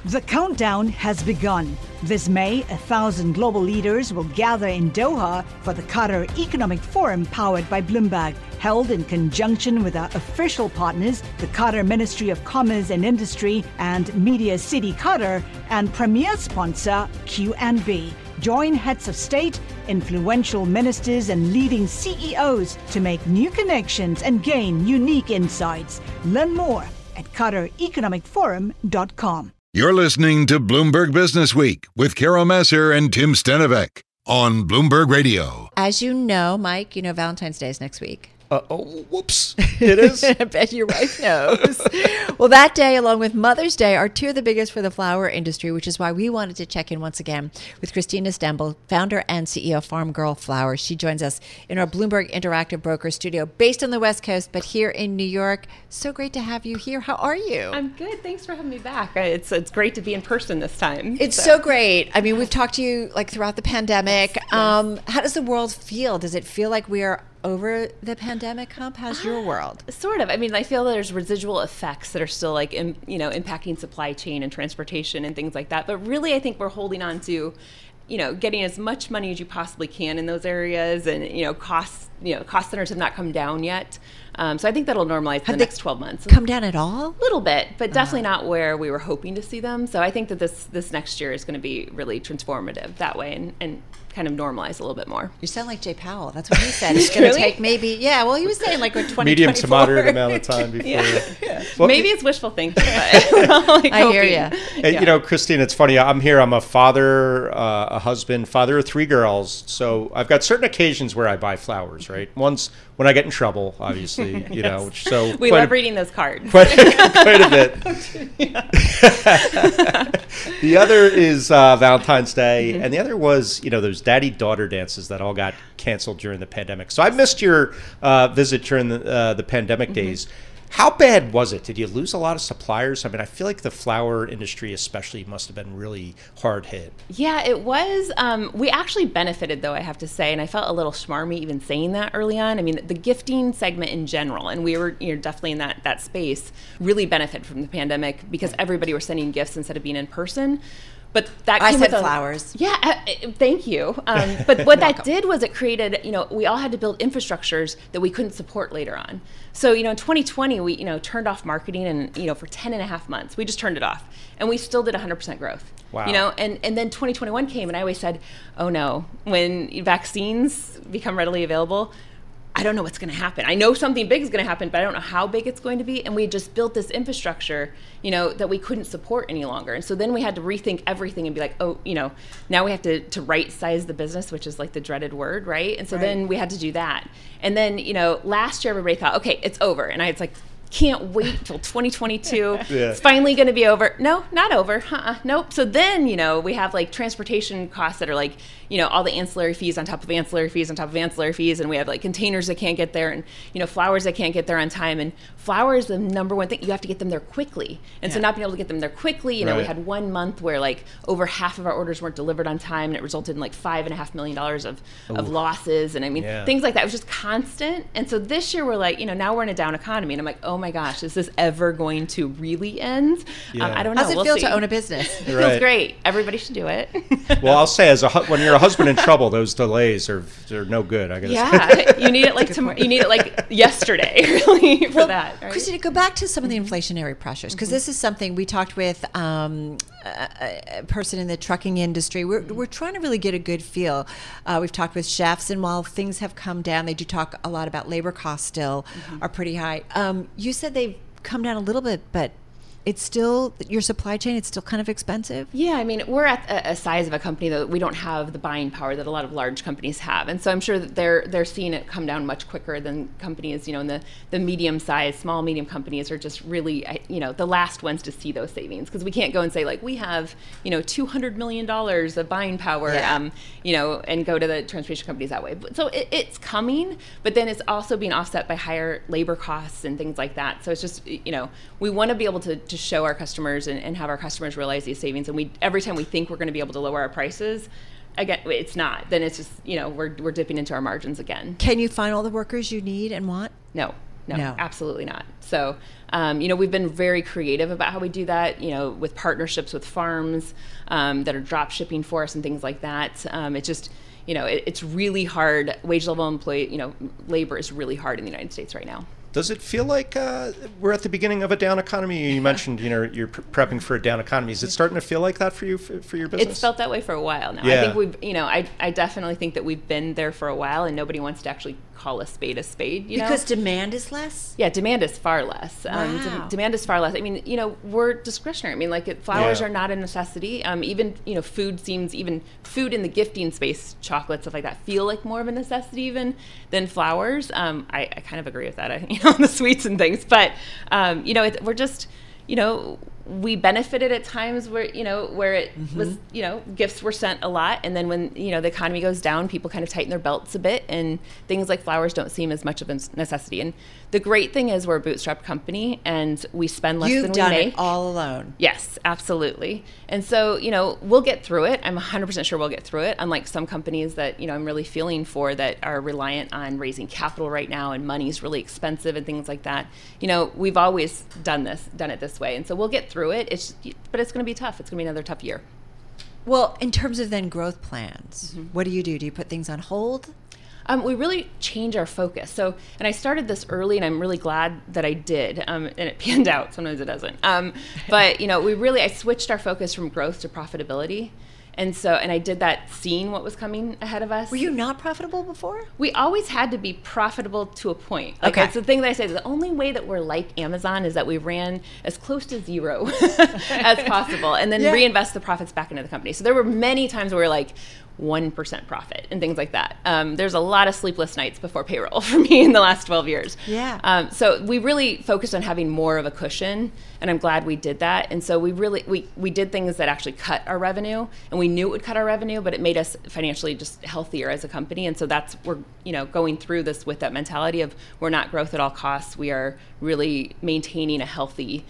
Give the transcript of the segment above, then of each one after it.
The countdown has begun. This May, 1,000 global leaders will gather in Doha for the Qatar Economic Forum powered by Bloomberg, held in conjunction with our official partners, the Qatar Ministry of Commerce and Industry and Media City Qatar, and premier sponsor QNB. Join heads of state, influential ministers, and leading CEOs to make new connections and gain unique insights. Learn more at QatarEconomicForum.com. You're listening to Bloomberg Business Week with Carol Messer and Tim Stenovec on Bloomberg Radio. As you know, Mike, Valentine's Day is next week. Whoops. It is? I bet your wife knows. Well, that day, along with Mother's Day, are two of the biggest for the flower industry, which is why we wanted to check in once again with Christina Stembel, founder and CEO of Farm Girl Flowers. She joins us in our Bloomberg Interactive Broker studio, based on the West Coast, but here in New York. So great to have you here. How are you? I'm good. Thanks for having me back. It's great to be in person this time. It's so great. I mean, we've talked to you throughout the pandemic. Yes. How does the world feel? Does it feel like we are over the pandemic hump? How's your world? Sort of. I mean, I feel there's residual effects that are still impacting supply chain and transportation and things like that. But really, I think we're holding on to, getting as much money as you possibly can in those areas, and cost centers have not come down yet. So I think that'll normalize in the next 12 months. Come down at all? A little bit, but definitely not where we were hoping to see them. So I think that this next year is going to be really transformative that way, and kind of normalize a little bit more. You sound like Jay Powell. That's what he said. It's going to take maybe, he was saying 2024. Medium to moderate amount of time before. Yeah. Well, maybe it's wishful thinking, but I hear you. And, Christine, it's funny. I'm here. I'm a father, a husband, father of 3 girls. So I've got certain occasions where I buy flowers, right? One's when I get in trouble, obviously, Yes. So we love reading those cards. Quite a bit. The other is Valentine's Day, and the other was, those daddy-daughter dances that all got canceled during the pandemic. So I missed your visit during the pandemic days. How bad was it? Did you lose a lot of suppliers? I mean, I feel like the flower industry especially must have been really hard hit. Yeah, it was. We actually benefited, though, I have to say, and I felt a little schmarmy even saying that early on. I mean, the gifting segment in general, and we were definitely in that space, really benefited from the pandemic because everybody was sending gifts instead of being in person. But that I said flowers. Yeah, thank you. But what that did was it created, we all had to build infrastructures that we couldn't support later on. So, in 2020, we, turned off marketing and, for 10 and a half months, we just turned it off. And we still did 100% growth. Wow. And then 2021 came, and I always said, oh no, when vaccines become readily available, I don't know what's going to happen. I know something big is going to happen, but I don't know how big it's going to be. And we just built this infrastructure, that we couldn't support any longer. And so then we had to rethink everything and be like, now we have to right size the business, which is the dreaded word, right? And so then we had to do that. And then, last year everybody thought, okay, it's over. And it's can't wait till 2022. Yeah. It's finally going to be over. No, not over. Nope. So then, we have transportation costs that are all the ancillary fees on top of ancillary fees on top of ancillary fees. And we have containers that can't get there and, flowers that can't get there on time. And flowers, the number one thing, you have to get them there quickly. And so not being able to get them there quickly, we had 1 month where over half of our orders weren't delivered on time. And it resulted in $5.5 million of losses. And things like that. It was just constant. And so this year we're now we're in a down economy. And I'm oh my gosh, is this ever going to really end? I don't know. How's it feel to own a business? It feels great. Everybody should do it. Well, I'll say, when you're a husband in trouble, those delays are no good. I guess. Yeah, you need it you need it yesterday, really, for that. Right? Christina, go back to some of the inflationary pressures, because this is something we talked with a person in the trucking industry. We're trying to really get a good feel. We've talked with chefs, and while things have come down, they do talk a lot about labor costs still are pretty high. You said they've come down a little bit, but it's still, your supply chain, it's still kind of expensive? Yeah, I mean, we're at a size of a company that we don't have the buying power that a lot of large companies have. And so I'm sure that they're seeing it come down much quicker than companies, in the medium size, small, medium companies are just really, the last ones to see those savings. Because we can't go and say, we have, $200 million of buying power, and go to the transportation companies that way. So it's coming, but then it's also being offset by higher labor costs and things like that. So it's just, we want to be able to show our customers and have our customers realize these savings. And every time we think we're going to be able to lower our prices, again, it's not. Then it's just, we're dipping into our margins again. Can you find all the workers you need and want? No. No. Absolutely not. So, we've been very creative about how we do that, with partnerships with farms that are drop shipping for us and things like that. It just, it's really hard. Wage level employee, labor is really hard in the United States right now. Does it feel like we're at the beginning of a down economy? You mentioned, you're prepping for a down economy. Is it starting to feel like that for you, for your business? It's felt that way for a while now. Yeah. I think I definitely think that we've been there for a while, and nobody wants to actually call a spade, Because demand is less? Yeah, demand is far less. Wow. Demand is far less. I mean, we're discretionary. I mean, flowers Yeah. are not a necessity. Even food in the gifting space, chocolates, stuff like that, feel like more of a necessity even than flowers. I kind of agree with that, on the sweets and things. But, we're just, we benefited at times where it was, gifts were sent a lot. And then when, the economy goes down, people kind of tighten their belts a bit, and things like flowers don't seem as much of a necessity. And the great thing is we're a bootstrap company and we spend less than we make. You've done it all alone. Yes, absolutely. And so, we'll get through it. I'm 100% sure we'll get through it. Unlike some companies that, I'm really feeling for that are reliant on raising capital right now, and money's really expensive and things like that. We've always done it this way. And so we'll get through it. But it's going to be tough. It's going to be another tough year. Well, in terms of then growth plans, what do? Do you put things on hold? We really change our focus. So, and I started this early, and I'm really glad that I did. And it panned out. Sometimes it doesn't. But I switched our focus from growth to profitability. And I did that seeing what was coming ahead of us. Were you not profitable before? We always had to be profitable to a point. Okay. It's the thing that I say, the only way that we're like Amazon is that we ran as close to zero as possible, and then reinvest the profits back into the company. So there were many times where we were like 1% profit and things like that. There's a lot of sleepless nights before payroll for me in the last 12 years. Yeah. So we really focused on having more of a cushion, and I'm glad we did that. And so we did things that actually cut our revenue, and we knew it would cut our revenue, but it made us financially just healthier as a company. And so we're going through this with that mentality of we're not growth at all costs. We are really maintaining a healthy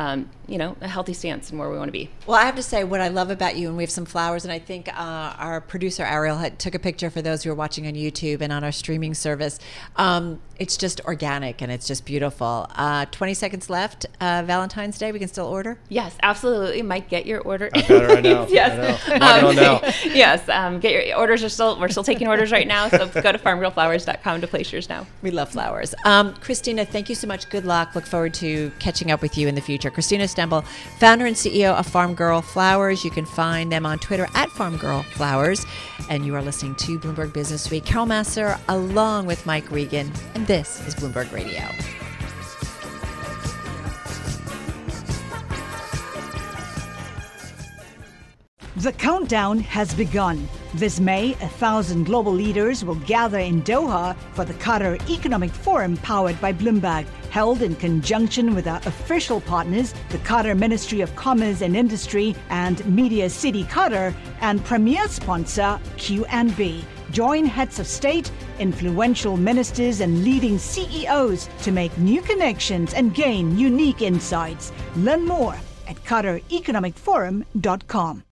stance in where we want to be. Well, I have to say what I love about you, and we have some flowers, and I think our producer Ariel took a picture for those who are watching on YouTube and on our streaming service. It's just organic and it's just beautiful. 20 seconds left. Valentine's Day, we can still order? Yes, absolutely. Might get your order. I got it right now. Yes. I know. Logging on now. Yes. Get your orders. We're still taking orders right now. So go to farmgirlflowers.com to place yours now. We love flowers. Christina, thank you so much. Good luck. Look forward to catching up with you in the future. Christina Stembel, founder and CEO of Farm Girl Flowers. You can find them on Twitter at Farm Girl Flowers. And you are listening to Bloomberg Business Week. Carol Massar along with Mike Regan. And this is Bloomberg Radio. The countdown has begun. This May, 1,000 global leaders will gather in Doha for the Qatar Economic Forum powered by Bloomberg, held in conjunction with our official partners, the Qatar Ministry of Commerce and Industry and Media City Qatar, and premier sponsor QNB. Join heads of state, influential ministers, and leading CEOs to make new connections and gain unique insights. Learn more at QatarEconomicForum.com.